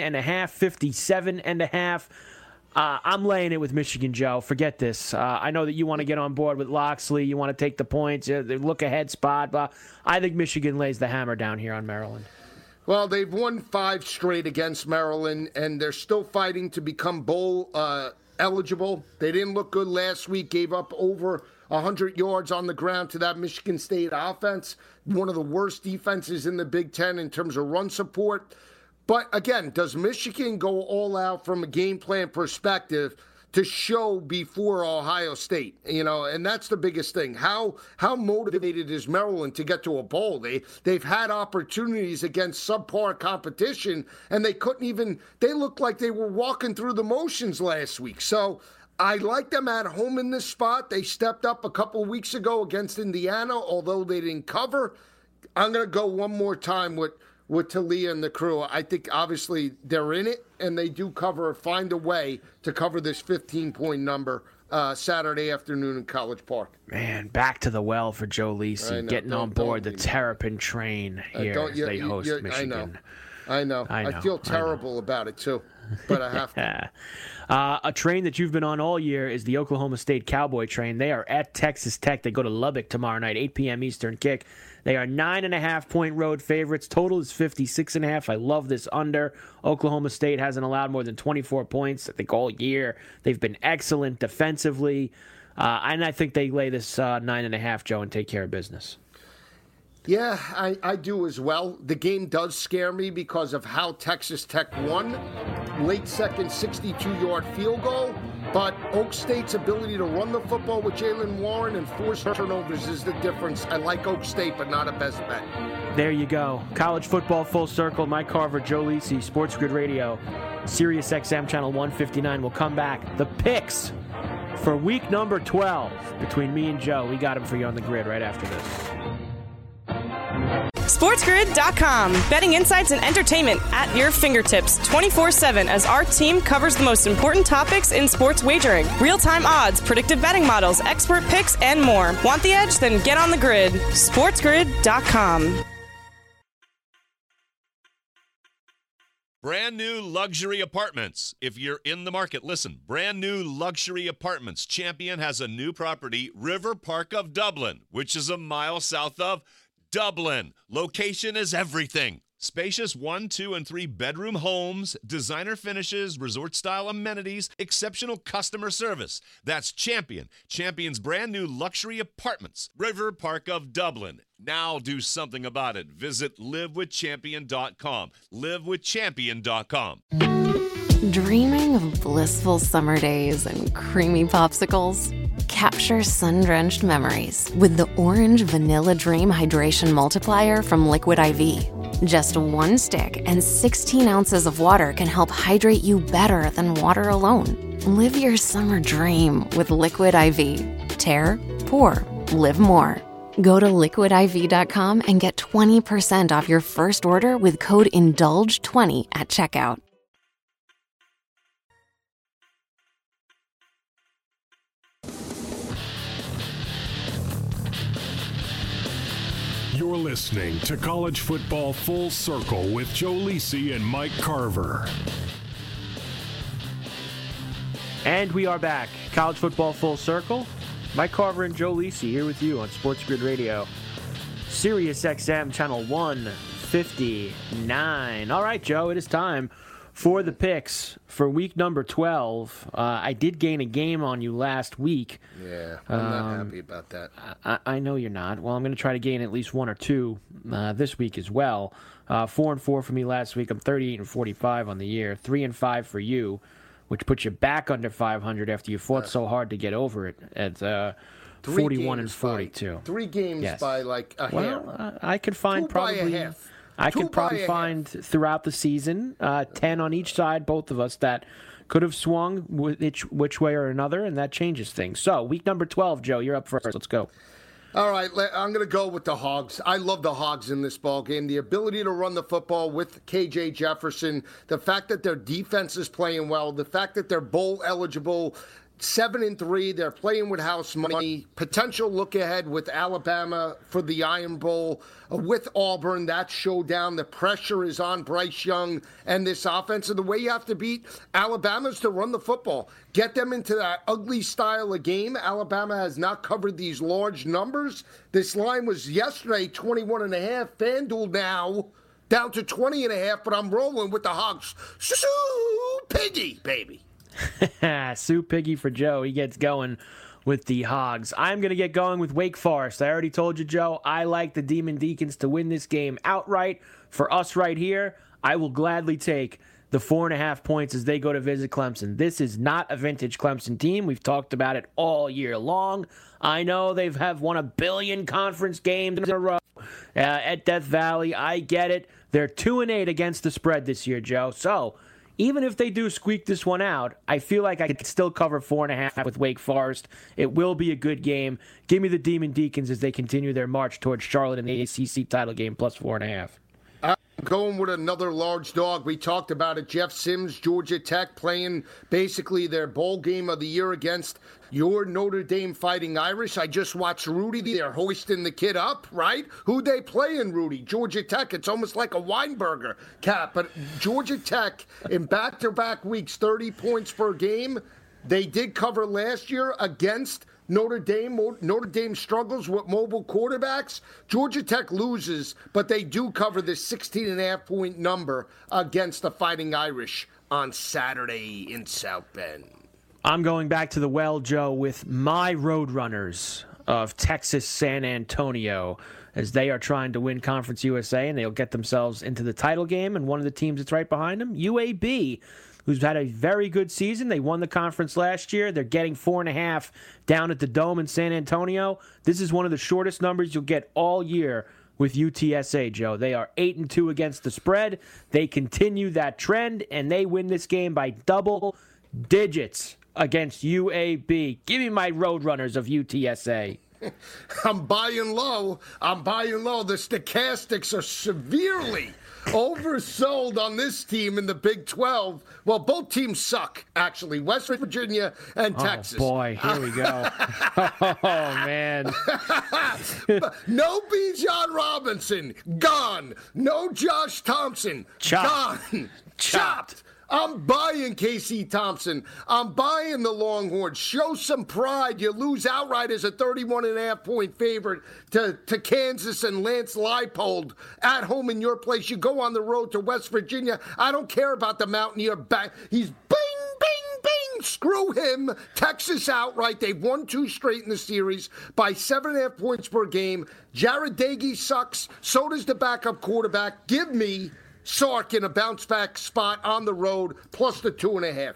Speaker 8: 57.5. I'm laying it with Michigan, Joe. Forget this. I know that you want to get on board with Loxley. You want to take the points, the look-ahead spot. But I think Michigan lays the hammer down here on Maryland.
Speaker 9: Well, they've won 5 straight against Maryland, and they're still fighting to become bowl eligible. They didn't look good last week, gave up over 100 yards on the ground to that Michigan State offense, one of the worst defenses in the Big Ten in terms of run support. But again, does Michigan go all out from a game plan perspective to show before Ohio State, and that's the biggest thing. How motivated is Maryland to get to a bowl? They've had opportunities against subpar competition, and they looked like they were walking through the motions last week. So I like them at home in this spot. They stepped up a couple weeks ago against Indiana, although they didn't cover. I'm going to go one more time with Talia and the crew. I think obviously they're in it, and they do find a way to cover this 15-point number Saturday afternoon in College Park.
Speaker 8: Man, back to the well for Joe Lisi, getting on board the Terrapin train here as they host Michigan.
Speaker 9: I know. I feel terrible about it, too, but I have to.
Speaker 8: A train that you've been on all year is the Oklahoma State Cowboy train. They are at Texas Tech. They go to Lubbock tomorrow night, 8 p.m. Eastern kick. They are 9.5-point road favorites. Total is 56.5. I love this under. Oklahoma State hasn't allowed more than 24 points, I think, all year. They've been excellent defensively. And I think they lay this 9.5, Joe, and take care of business.
Speaker 9: Yeah, I do as well. The game does scare me because of how Texas Tech won. Late second 62-yard field goal. But Oak State's ability to run the football with Jaylen Warren and force turnovers is the difference. I like Oak State, but not a best bet.
Speaker 8: There you go. College football full circle. Mike Carver, Joe Lisi, Sports Grid Radio, Sirius XM Channel 159 will come back. The picks for week number 12 between me and Joe. We got them for you on the grid right after this.
Speaker 10: SportsGrid.com. Betting insights and entertainment at your fingertips 24/7 as our team covers the most important topics in sports wagering. Real-time odds, predictive betting models, expert picks, and more. Want the edge? Then get on the grid. SportsGrid.com.
Speaker 1: Brand new luxury apartments. If you're in the market, listen. Brand new luxury apartments. Champion has a new property, River Park of Dublin, which is a mile south of Dublin. Location is everything. Spacious 1, 2, and 3 bedroom homes, designer finishes, resort-style amenities, exceptional customer service. That's Champion. Champion's brand new luxury apartments. River Park of Dublin. Now do something about it. Visit livewithchampion.com. livewithchampion.com.
Speaker 14: Dreaming of blissful summer days and creamy popsicles? Capture sun-drenched memories with the Orange Vanilla Dream Hydration Multiplier from Liquid IV. Just one stick and 16 ounces of water can help hydrate you better than water alone. Live your summer dream with Liquid IV. Tear, pour, live more. Go to liquidiv.com and get 20% off your first order with code INDULGE20 at checkout.
Speaker 5: You're listening to College Football Full Circle with Joe Lisi and Mike Carver.
Speaker 8: And we are back. College Football Full Circle. Mike Carver and Joe Lisi here with you on Sports Grid Radio. Sirius XM Channel 159. All right, Joe, it is time for the picks for week number 12. I did gain a game on you last week.
Speaker 9: Yeah, I'm not happy about that.
Speaker 8: I know you're not. Well, I'm going to try to gain at least one or two this week as well. 4-4 for me last week. I'm 38-45 on the year. 3-5 for you, which puts you back under 500 after you fought so hard to get over it at 41-42.
Speaker 9: 3 games by like a hair.
Speaker 8: Well, I could find
Speaker 9: 2 by a
Speaker 8: probably
Speaker 9: half.
Speaker 8: I could probably find throughout the season 10 on each side, both of us, that could have swung which way or another, and that changes things. So, week number 12, Joe, you're up first. Let's go.
Speaker 9: All right, I'm going to go with the Hogs. I love the Hogs in this ballgame. The ability to run the football with KJ Jefferson, the fact that their defense is playing well, the fact that they're bowl eligible, 7-3, they're playing with house money, potential look ahead with Alabama for the Iron Bowl, with Auburn, that showdown, the pressure is on Bryce Young and this offense, and the way you have to beat Alabama is to run the football, get them into that ugly style of game. Alabama has not covered these large numbers. This line was yesterday 21.5, FanDuel now down to 20.5, but I'm rolling with the Hogs. Sue Piggy, baby.
Speaker 8: Sue Piggy for Joe. He gets going with the Hogs. I'm going to get going with Wake Forest. I already told you, Joe, I like the Demon Deacons to win this game outright. For us right here, I will gladly take the 4.5 points as they go to visit Clemson. This is not a vintage Clemson team. We've talked about it all year long. I know they have won 1 billion conference games in a row at Death Valley. I get it. They're 2-8 against the spread this year, Joe. So, even if they do squeak this one out, I feel like I could still cover 4.5 with Wake Forest. It will be a good game. Give me the Demon Deacons as they continue their march towards Charlotte in the ACC title game, plus 4.5.
Speaker 9: I'm going with another large dog. We talked about it. Jeff Sims, Georgia Tech, playing basically their bowl game of the year against your Notre Dame Fighting Irish. I just watched Rudy. They're hoisting the kid up, right? Who they playing, Rudy? Georgia Tech. It's almost like a Weinberger cap. But Georgia Tech, in back-to-back weeks, 30 points per game. They did cover last year against Notre Dame. Notre Dame struggles with mobile quarterbacks. Georgia Tech loses, but they do cover this 16.5-point number against the Fighting Irish on Saturday in South Bend.
Speaker 8: I'm going back to the well, Joe, with my Roadrunners of Texas San Antonio, as they are trying to win Conference USA, and they'll get themselves into the title game. And one of the teams that's right behind them, UAB, who's had a very good season. They won the conference last year. They're getting 4.5 down at the Dome in San Antonio. This is one of the shortest numbers you'll get all year with UTSA, Joe. They are 8-2 against the spread. They continue that trend, and they win this game by double digits against UAB. Give me my Roadrunners of UTSA.
Speaker 9: I'm buying low. The stochastics are severely oversold on this team in the Big 12. Well, both teams suck, actually. West Virginia and Texas.
Speaker 8: Oh, boy. Here we go. Oh, man.
Speaker 9: No Bijan Robinson. Gone. No Josh Thompson.
Speaker 8: Chopped.
Speaker 9: Gone. Chopped. I'm buying Casey Thompson. I'm buying the Longhorns. Show some pride. You lose outright as a 31.5-point favorite to Kansas and Lance Leipold at home in your place. You go on the road to West Virginia. I don't care about the Mountaineer back. He's bing, bing, bing. Screw him. Texas outright. They've won 2 straight in the series by 7.5 points per game. Jared Dagey sucks. So does the backup quarterback. Give me Sark in a bounce-back spot on the road, plus the 2.5.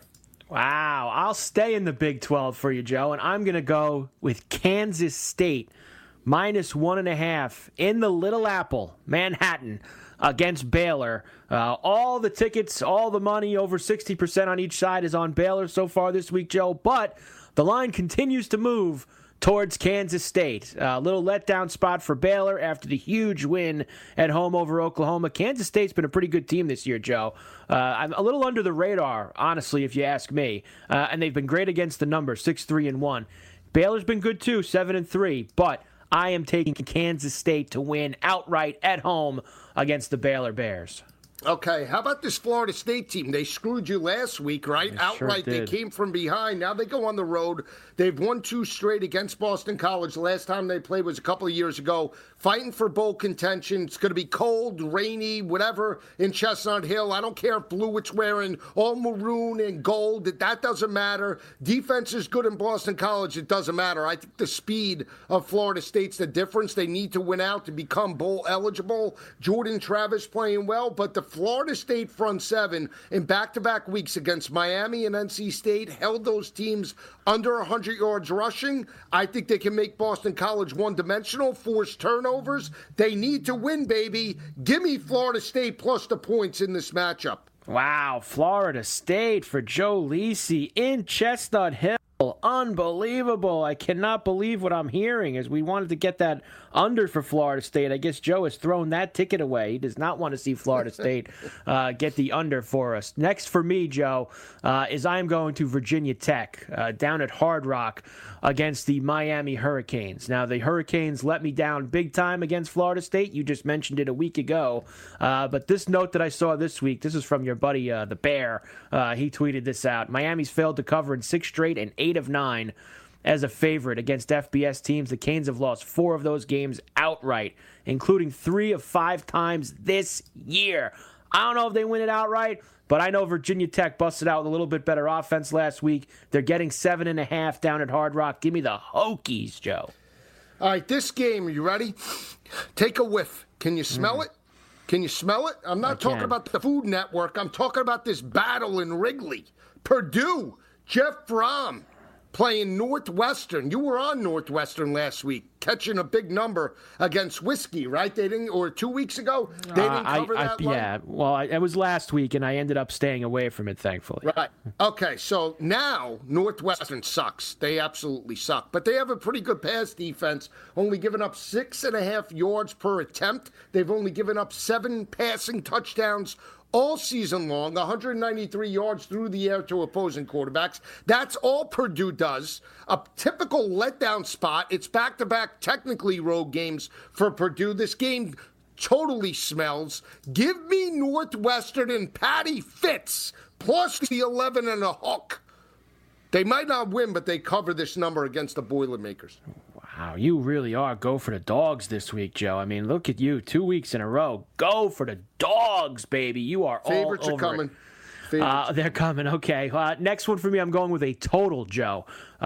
Speaker 8: Wow. I'll stay in the Big 12 for you, Joe, and I'm going to go with Kansas State, minus 1.5 in the Little Apple, Manhattan, against Baylor. All the tickets, all the money, over 60% on each side is on Baylor so far this week, Joe, but the line continues to move towards Kansas State. A little letdown spot for Baylor after the huge win at home over Oklahoma. Kansas State's been a pretty good team this year, Joe. I'm a little under the radar, honestly, if you ask me. And they've been great against the number, 6-3-1. Baylor's been good too, 7-3. But I am taking Kansas State to win outright at home against the Baylor Bears.
Speaker 9: Okay, how about this Florida State team? They screwed you last week, right? Outright,
Speaker 8: sure
Speaker 9: they came from behind. Now they go on the road. They've won 2 straight against Boston College. The last time they played was a couple of years ago. Fighting for bowl contention. It's going to be cold, rainy, whatever in Chestnut Hill. I don't care if Blewett's wearing all maroon and gold. That doesn't matter. Defense is good in Boston College. It doesn't matter. I think the speed of Florida State's the difference. They need to win out to become bowl eligible. Jordan Travis playing well, but the Florida State front seven in back-to-back weeks against Miami and NC State held those teams under 100 yards rushing. I think they can make Boston College one-dimensional, force turnovers. They need to win, baby. Give me Florida State plus the points in this matchup.
Speaker 8: Wow, Florida State for Joe Lisi in Chestnut Hill. Unbelievable. I cannot believe what I'm hearing as we wanted to get that under for Florida State. I guess Joe has thrown that ticket away. He does not want to see Florida State get the under for us. Next for me, Joe, is I am going to Virginia Tech down at Hard Rock against the Miami Hurricanes. Now, the Hurricanes let me down big time against Florida State. You just mentioned it a week ago. But this note that I saw this week, this is from your buddy, the Bear. He tweeted this out. Miami's failed to cover in 6 straight and 8 of 9 as a favorite against FBS teams. The Canes have lost 4 of those games outright, including 3 of 5 times this year. I don't know if they win it outright, but I know Virginia Tech busted out with a little bit better offense last week. They're getting 7.5 down at Hard Rock. Give me the Hokies, Joe.
Speaker 9: All right, this game, are you ready? Take a whiff. Can you smell it? Can you smell it? I'm not talking about the Food Network. I'm talking about this battle in Wrigley. Purdue, Jeff Fromm playing Northwestern. You were on Northwestern last week, catching a big number against Whiskey, right? They didn't, or 2 weeks ago, they didn't cover that line?
Speaker 8: Yeah, well, it was last week, and I ended up staying away from it, thankfully.
Speaker 9: Right. Okay, so now Northwestern sucks. They absolutely suck. But they have a pretty good pass defense, only giving up 6.5 yards per attempt. They've only given up 7 passing touchdowns all season long, 193 yards through the air to opposing quarterbacks. That's all Purdue does. A typical letdown spot. It's back-to-back technically road games for Purdue. This game totally smells. Give me Northwestern and Patty Fitz plus the 11 and a hook. They might not win, but they cover this number against the Boilermakers.
Speaker 8: Wow, you really are go for the dogs this week, Joe. I mean, look at you, 2 weeks in a row. Go for the dogs, baby. You are
Speaker 9: Favorites
Speaker 8: all over
Speaker 9: are coming.
Speaker 8: They're coming, okay. Next one for me, I'm going with a total, Joe.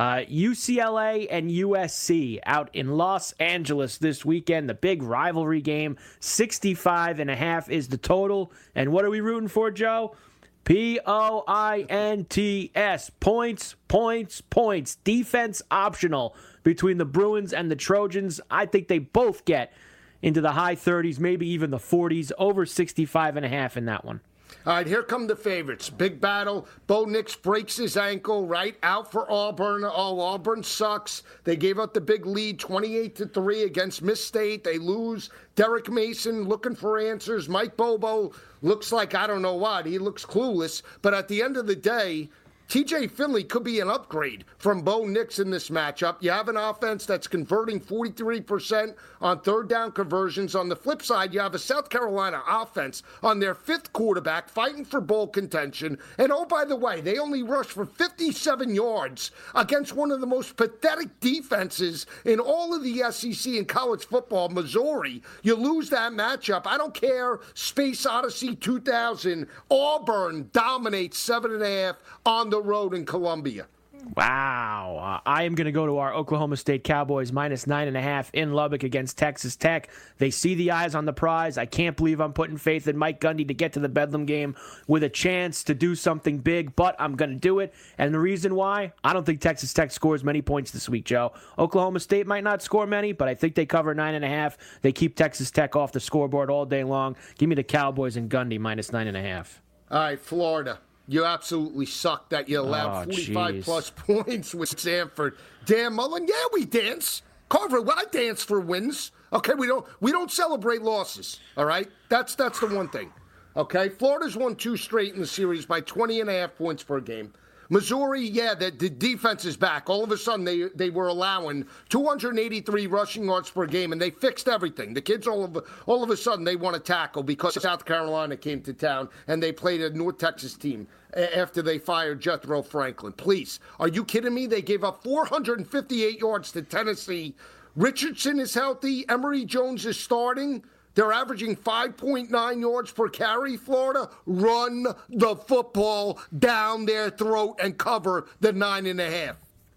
Speaker 8: UCLA and USC out in Los Angeles this weekend. The big rivalry game. 65.5 is the total. And what are we rooting for, Joe? Points. Points, points, points. Defense optional between the Bruins and the Trojans. I think they both get into the high 30s, maybe even the 40s, over 65.5 in that one.
Speaker 9: All right, here come the favorites. Big battle. Bo Nix breaks his ankle, right? Out for Auburn. Oh, Auburn sucks. They gave up the big lead, 28-3 against Miss State. They lose. Derek Mason looking for answers. Mike Bobo looks like I don't know what. He looks clueless. But at the end of the day, TJ Finley could be an upgrade from Bo Nix in this matchup. You have an offense that's converting 43% on third down conversions. On the flip side, you have a South Carolina offense on their fifth quarterback fighting for bowl contention. And oh, by the way, they only rushed for 57 yards against one of the most pathetic defenses in all of the SEC in college football, Missouri. You lose that matchup. I don't care. Space Odyssey 2000. Auburn dominates 7.5 on the road in Columbia.
Speaker 8: Wow. I am going to go to our Oklahoma State Cowboys minus 9.5 in Lubbock against Texas Tech. They see the eyes on the prize. I can't believe I'm putting faith in Mike Gundy to get to the Bedlam game with a chance to do something big, but I'm going to do it. And the reason why, I don't think Texas Tech scores many points this week, Joe. Oklahoma State might not score many, but I think they cover 9.5. They keep Texas Tech off the scoreboard all day long. Give me the Cowboys and Gundy minus 9.5.
Speaker 9: All right, Florida. You absolutely suck that you allowed 45-plus points with Stanford. Dan Mullen, yeah, we dance. Carver, I dance for wins. Okay, we don't celebrate losses, all right? That's the one thing, okay? Florida's won 2 straight in the series by 20.5 points per game. Missouri, yeah, the defense is back. All of a sudden, they were allowing 283 rushing yards per game, and they fixed everything. The kids, all of a sudden, they want to tackle because South Carolina came to town, and they played a North Texas team after they fired Jethro Franklin. Please, are you kidding me? They gave up 458 yards to Tennessee. Richardson is healthy. Emory Jones is starting. They're averaging 5.9 yards per carry, Florida. Run the football down their throat and cover the 9.5.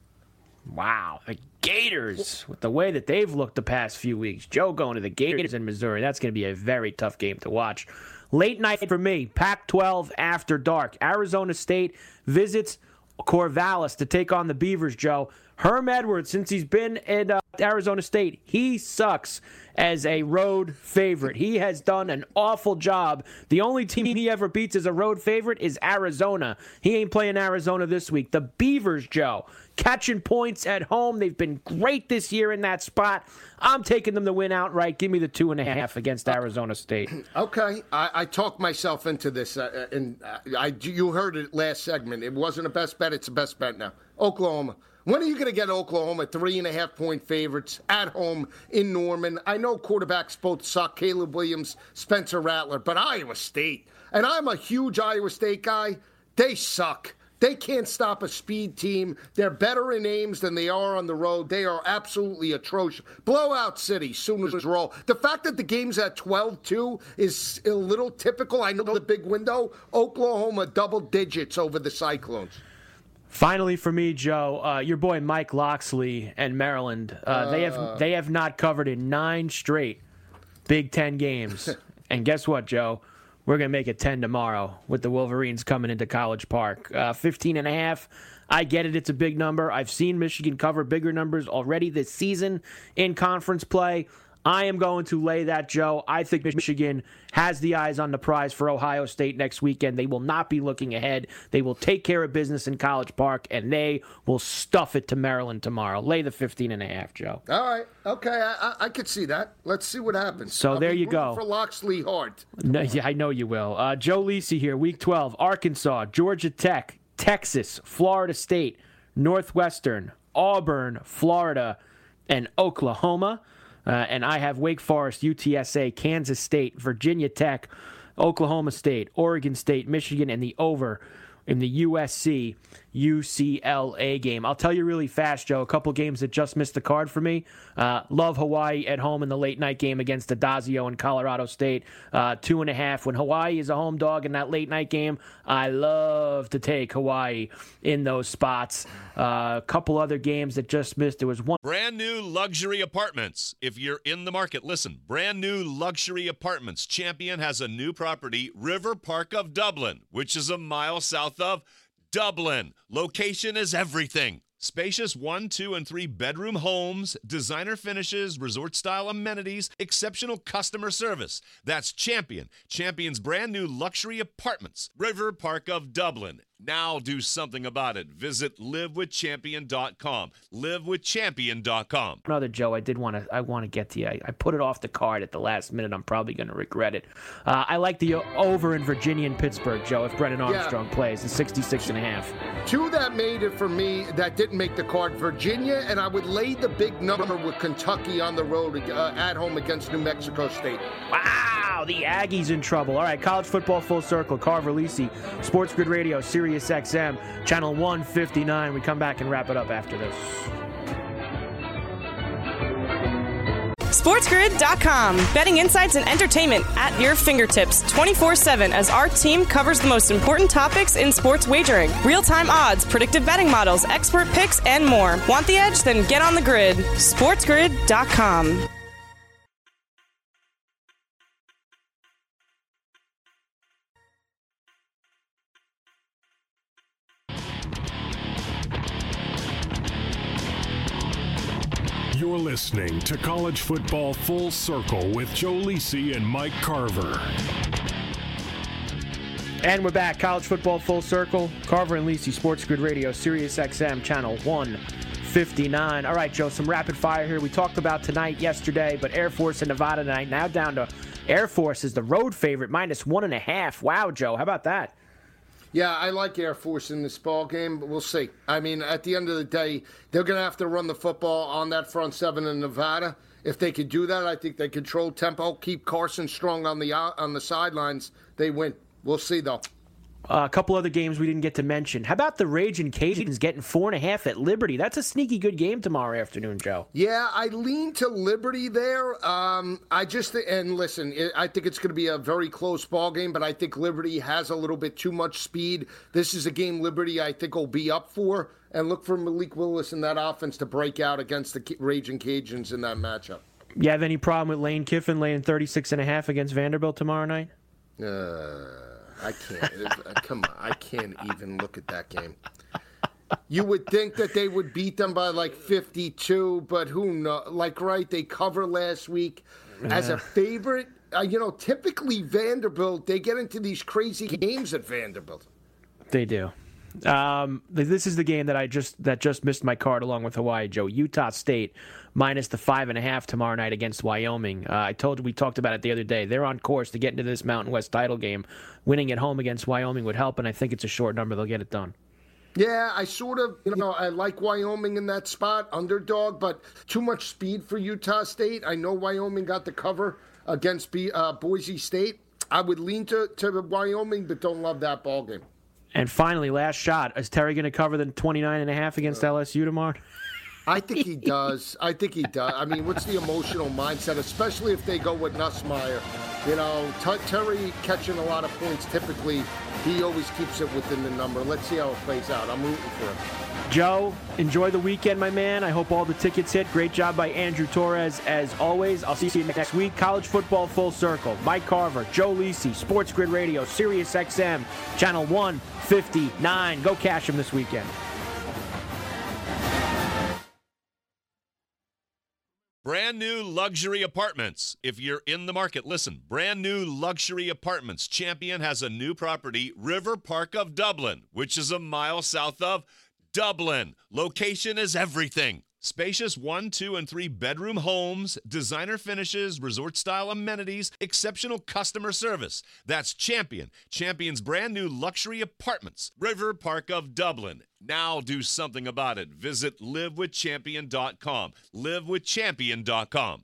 Speaker 8: Wow. The Gators, with the way that they've looked the past few weeks. Joe going to the Gators in Missouri. That's going to be a very tough game to watch. Late night for me, Pac-12 after dark. Arizona State visits Corvallis to take on the Beavers, Joe. Herm Edwards, since he's been at Arizona State, he sucks as a road favorite. He has done an awful job. The only team he ever beats as a road favorite is Arizona. He ain't playing Arizona this week. The Beavers, Joe, catching points at home. They've been great this year in that spot. I'm taking them to win outright. Give me the 2.5 against Arizona State.
Speaker 9: Okay. I talked myself into this, and you heard it last segment. It wasn't a best bet. It's a best bet now. Oklahoma. When are you going to get Oklahoma 3.5-point favorites at home in Norman? I know quarterbacks both suck, Caleb Williams, Spencer Rattler, but Iowa State, and I'm a huge Iowa State guy, they suck. They can't stop a speed team. They're better in Ames than they are on the road. They are absolutely atrocious. Blowout city, Sooners roll. The fact that the game's at 12-2 is a little typical. I know the big window. Oklahoma double digits over the Cyclones.
Speaker 8: Finally, for me, Joe, your boy Mike Loxley and Maryland, they have not covered in 9 straight Big Ten games. And guess what, Joe? We're going to make it 10 tomorrow with the Wolverines coming into College Park. 15.5. I get it. It's a big number. I've seen Michigan cover bigger numbers already this season in conference play. I am going to lay that, Joe. I think Michigan has the eyes on the prize for Ohio State next weekend. They will not be looking ahead. They will take care of business in College Park, and they will stuff it to Maryland tomorrow. Lay the 15.5, Joe.
Speaker 9: All right. Okay, I could see that. Let's see what happens.
Speaker 8: So there you go.
Speaker 9: For Loxley Hart.
Speaker 8: No, yeah, I know you will. Joe Lisi here, Week 12. Arkansas, Georgia Tech, Texas, Florida State, Northwestern, Auburn, Florida, and Oklahoma. And I have Wake Forest, UTSA, Kansas State, Virginia Tech, Oklahoma State, Oregon State, Michigan, and the over in the USC UCLA game. I'll tell you really fast, Joe, a couple games that just missed the card for me. Love Hawaii at home in the late night game against Adazio in Colorado State. 2.5. When Hawaii is a home dog in that late night game, I love to take Hawaii in those spots. A couple other games that just missed. There was one.
Speaker 1: Brand new luxury apartments. If you're in the market, listen. Brand new luxury apartments. Champion has a new property, River Park of Dublin, which is a mile south of Dublin. Location is everything. Spacious 1, 2, and 3 bedroom homes, designer finishes, resort-style amenities, exceptional customer service. That's Champion. Champion's brand new luxury apartments, River Park of Dublin. Now do something about it. Visit livewithchampion.com. Livewithchampion.com.
Speaker 8: Another, Joe, I want to get to you. I put it off the card at the last minute. I'm probably going to regret it. I like the over in Virginia and Pittsburgh, Joe, if Brennan Armstrong plays, the 66.5.
Speaker 9: Two that made it for me that didn't make the card, Virginia, and I would lay the big number with Kentucky on the road at home against New Mexico State.
Speaker 8: Wow, the Aggies in trouble. All right, college football full circle. Carver Lisi, Sports Grid Radio, Sirius XM, channel 159. We come back and wrap it up after this.
Speaker 10: SportsGrid.com. Betting insights and entertainment at your fingertips 24/7 as our team covers the most important topics in sports wagering. Real-time odds, predictive betting models, expert picks, and more. Want the edge? Then get on the grid. SportsGrid.com.
Speaker 5: You're listening to College Football Full Circle with Joe Lisi and Mike Carver.
Speaker 8: And we're back. College Football Full Circle. Carver and Lisi, Sports Grid Radio, Sirius XM, channel 159. All right, Joe, some rapid fire here. We talked about tonight, yesterday, but Air Force and Nevada tonight. Now down to Air Force is the road favorite, -1.5. Wow, Joe, how about that?
Speaker 9: Yeah, I like Air Force in this ball game, but we'll see. I mean, at the end of the day, they're going to have to run the football on that front seven in Nevada. If they could do that, I think they control tempo, keep Carson strong on the sidelines. They win. We'll see, though.
Speaker 8: A couple other games we didn't get to mention. How about the Ragin' Cajuns getting 4.5 at Liberty? That's a sneaky good game tomorrow afternoon, Joe.
Speaker 9: Yeah, I lean to Liberty there. And listen, I think it's going to be a very close ball game, but I think Liberty has a little bit too much speed. This is a game Liberty, I think, will be up for. And look for Malik Willis in that offense to break out against the Ragin' Cajuns in that matchup.
Speaker 8: You have any problem with Lane Kiffin laying 36.5 against Vanderbilt tomorrow night?
Speaker 9: I can't. Come on, I can't even look at that game. You would think that they would beat them by like 52, but who knows? Like, right, they cover last week as a favorite. Typically Vanderbilt, they get into these crazy games at Vanderbilt.
Speaker 8: They do. This is the game that just missed my card along with Hawaii, Joe. Utah State minus the 5.5 tomorrow night against Wyoming. We talked about it the other day. They're on course to get into this Mountain West title game. Winning at home against Wyoming would help, and I think it's a short number. They'll get it done.
Speaker 9: Yeah, I sort of, I like Wyoming in that spot, underdog, but too much speed for Utah State. I know Wyoming got the cover against Boise State. I would lean to Wyoming, but don't love that ball game.
Speaker 8: And finally, last shot. Is Terry going to cover the 29.5 against LSU tomorrow?
Speaker 9: I think he does. I mean, what's the emotional mindset, especially if they go with Nussmeier? Terry catching a lot of points typically. He always keeps it within the number. Let's see how it plays out. I'm rooting for him.
Speaker 8: Joe, enjoy the weekend, my man. I hope all the tickets hit. Great job by Andrew Torres, as always. I'll see you next week. College Football Full Circle. Mike Carver, Joe Lisi, Sports Grid Radio, Sirius XM, channel 159. Go cash him this weekend.
Speaker 1: Brand new luxury apartments. If you're in the market, listen. Brand new luxury apartments. Champion has a new property, River Park of Dublin, which is a mile south of Dublin. Location is everything. Spacious 1, 2, and 3 bedroom homes, designer finishes, resort-style amenities, exceptional customer service. That's Champion. Champion's brand new luxury apartments, River Park of Dublin. Now do something about it. Visit livewithchampion.com. Livewithchampion.com.